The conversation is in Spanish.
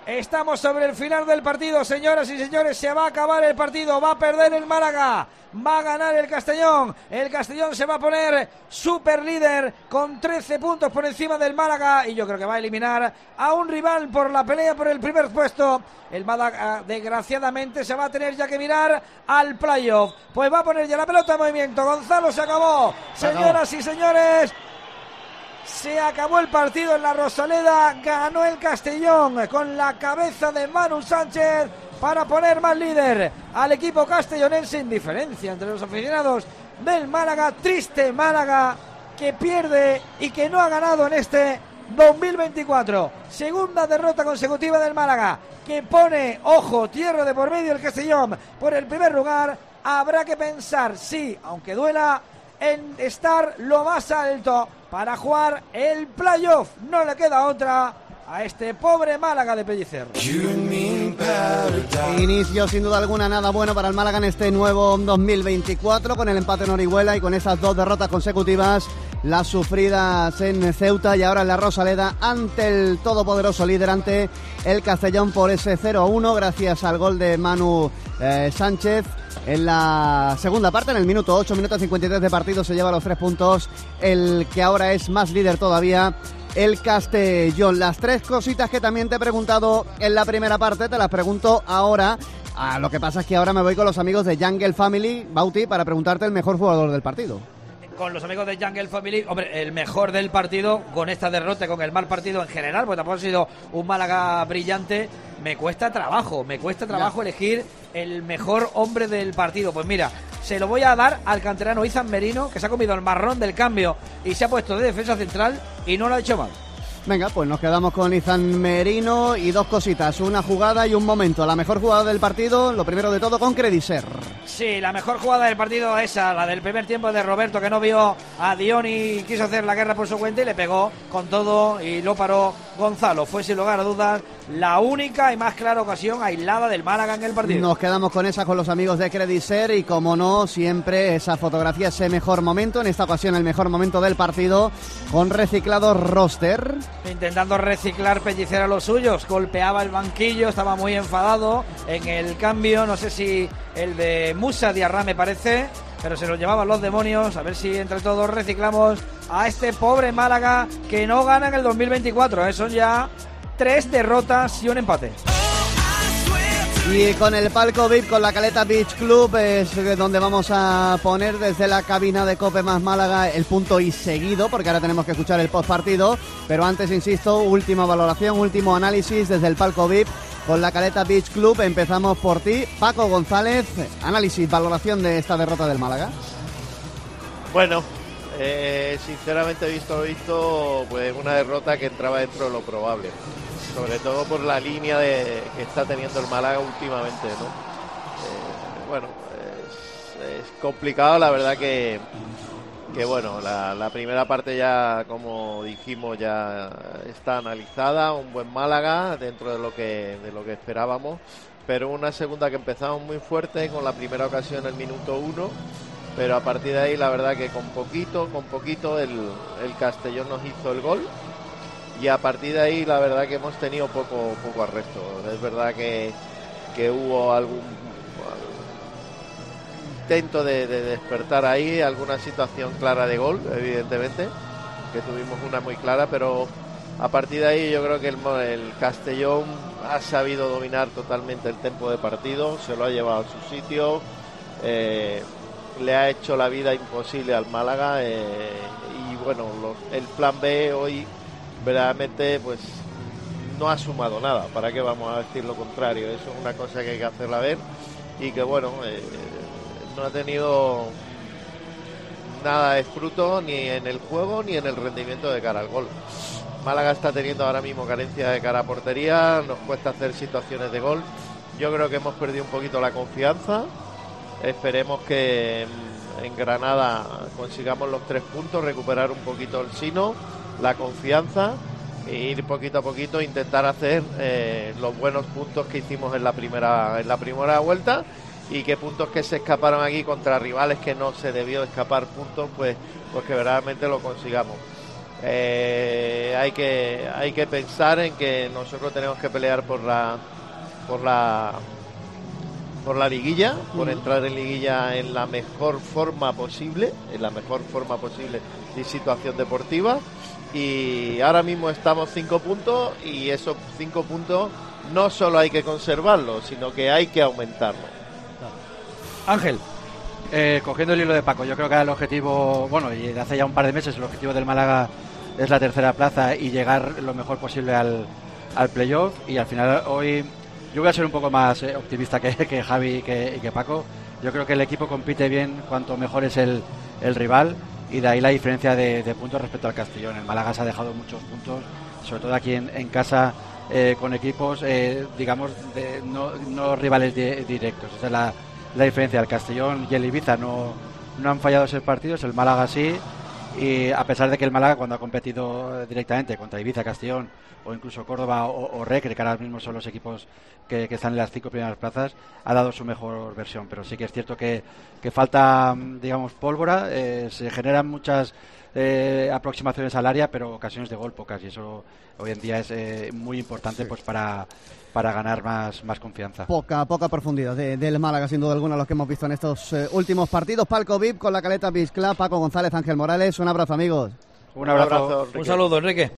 Estamos sobre el final del partido, señoras y señores. Se va a acabar el partido. Va a perder el Málaga. Va a ganar el Castellón. El Castellón se va a poner super líder con 13 puntos por encima del Málaga. Y yo creo que va a eliminar a un rival por la pelea por el primer puesto. El Málaga, desgraciadamente, se va a tener ya que mirar al playoff. Pues va a poner ya la pelota en movimiento. Gonzalo, se acabó. Señoras y señores, se acabó el partido en la Rosaleda. Ganó el Castellón con la cabeza de Manu Sánchez para poner más líder al equipo castellonense. En diferencia entre los aficionados del Málaga, triste Málaga que pierde y que no ha ganado en este 2024. Segunda derrota consecutiva del Málaga, que pone, ojo, tierra de por medio el Castellón por el primer lugar. Habrá que pensar, sí, aunque duela, en estar lo más alto para jugar el playoff. No le queda otra a este pobre Málaga de Pellicer. Inicio sin duda alguna nada bueno para el Málaga en este nuevo 2024, con el empate en Orihuela y con esas 2 derrotas consecutivas, las sufridas en Ceuta y ahora en la Rosaleda, ante el todopoderoso líder, ante el Castellón, por ese 0-1 gracias al gol de Manu Sánchez en la segunda parte. En el minuto 8, minuto 53 de partido, se lleva los 3 puntos el que ahora es más líder todavía, el Castellón. Las 3 cositas que también te he preguntado en la primera parte, te las pregunto ahora. Lo que pasa es que ahora me voy con los amigos de Jungle Family, Bauti, para preguntarte el mejor jugador del partido. Con los amigos de Jungle Family, hombre, el mejor del partido, con esta derrota, con el mal partido en general, porque tampoco ha sido un Málaga brillante. Me cuesta trabajo elegir el mejor hombre del partido. Pues mira, se lo voy a dar al canterano Izan Merino, que se ha comido el marrón del cambio y se ha puesto de defensa central y no lo ha hecho mal. Venga, pues nos quedamos con Izan Merino y 2 cositas, una jugada y un momento. La mejor jugada del partido, lo primero de todo, con Crediser. Sí, la mejor jugada del partido esa, la del primer tiempo de Roberto, que no vio a Dioni y quiso hacer la guerra por su cuenta y le pegó con todo y lo paró Gonzalo. Fue sin lugar a dudas la única y más clara ocasión aislada del Málaga en el partido. Nos quedamos con esa, con los amigos de Crediser, y como no, siempre esa fotografía, ese mejor momento, en esta ocasión el mejor momento del partido, con reciclado roster. Intentando reciclar Pellicer a los suyos, golpeaba el banquillo, estaba muy enfadado en el cambio, no sé si el de Musa Diarra me parece, pero se lo llevaban los demonios. A ver si entre todos reciclamos a este pobre Málaga que no gana en el 2024, son ya 3 derrotas y un empate. Y con el palco VIP, con la Caleta Beach Club, es donde vamos a poner desde la cabina de Cope Más Málaga el punto y seguido, porque ahora tenemos que escuchar el postpartido. Pero antes, insisto, última valoración, último análisis desde el palco VIP con la Caleta Beach Club. Empezamos por ti, Paco González. Análisis, valoración de esta derrota del Málaga. Bueno, sinceramente visto, pues una derrota que entraba dentro de lo probable, sobre todo por la línea que está teniendo el Málaga últimamente, ¿no? Bueno, es complicado, la verdad que bueno, la primera parte ya, como dijimos, ya está analizada, un buen Málaga dentro de lo que esperábamos, pero una segunda que empezamos muy fuerte, con la primera ocasión en el minuto 1, pero a partir de ahí la verdad que con poquito el Castellón nos hizo el gol. Y a partir de ahí la verdad que hemos tenido poco arresto. Es verdad que hubo algún intento de despertar ahí, alguna situación clara de gol, evidentemente, que tuvimos una muy clara, pero a partir de ahí yo creo que el Castellón ha sabido dominar totalmente el tempo de partido, se lo ha llevado a su sitio, le ha hecho la vida imposible al Málaga, y bueno, el plan B hoy verdaderamente pues no ha sumado nada. ¿Para qué vamos a decir lo contrario? Eso es una cosa que hay que hacerla ver, y que bueno, no ha tenido nada de fruto ni en el juego ni en el rendimiento de cara al gol. Málaga está teniendo ahora mismo carencia de cara a portería, nos cuesta hacer situaciones de gol. Yo creo que hemos perdido un poquito la confianza. Esperemos que en Granada consigamos los 3 puntos, recuperar un poquito el sino, la confianza, e ir poquito a poquito, intentar hacer los buenos puntos que hicimos en la primera vuelta, y que puntos que se escaparon aquí contra rivales que no se debió escapar puntos, pues que verdaderamente lo consigamos. hay que pensar en que nosotros tenemos que pelear por la liguilla, por entrar en liguilla en la mejor forma posible, de situación deportiva, y ahora mismo estamos 5 puntos, y esos 5 puntos no solo hay que conservarlos, sino que hay que aumentarlos. Ángel. Cogiendo el hilo de Paco, yo creo que el objetivo, bueno, y de hace ya un par de meses el objetivo del Málaga es la tercera plaza y llegar lo mejor posible al playoff, y al final hoy yo voy a ser un poco más optimista que Javi y que Paco. Yo creo que el equipo compite bien cuanto mejor es el rival, y de ahí la diferencia de puntos respecto al Castellón. El Málaga se ha dejado muchos puntos, sobre todo aquí en casa, con equipos, digamos, no rivales directos. Esa es la diferencia. El Castellón y el Ibiza no han fallado esos partidos, el Málaga sí, y a pesar de que el Málaga, cuando ha competido directamente contra Ibiza, Castellón o incluso Córdoba o Recre, que ahora mismo son los equipos que están en las 5 primeras plazas, ha dado su mejor versión. Pero sí que es cierto que falta, digamos, pólvora, se generan muchas aproximaciones al área, pero ocasiones de gol pocas, y eso hoy en día es muy importante, pues para ganar más confianza. Poca profundidad del Málaga, sin duda alguna, los que hemos visto en estos últimos partidos. Palco VIP con la Caleta Beach Club, Paco González, Ángel Morales, un abrazo, amigos. Un abrazo. Un saludo, Enrique.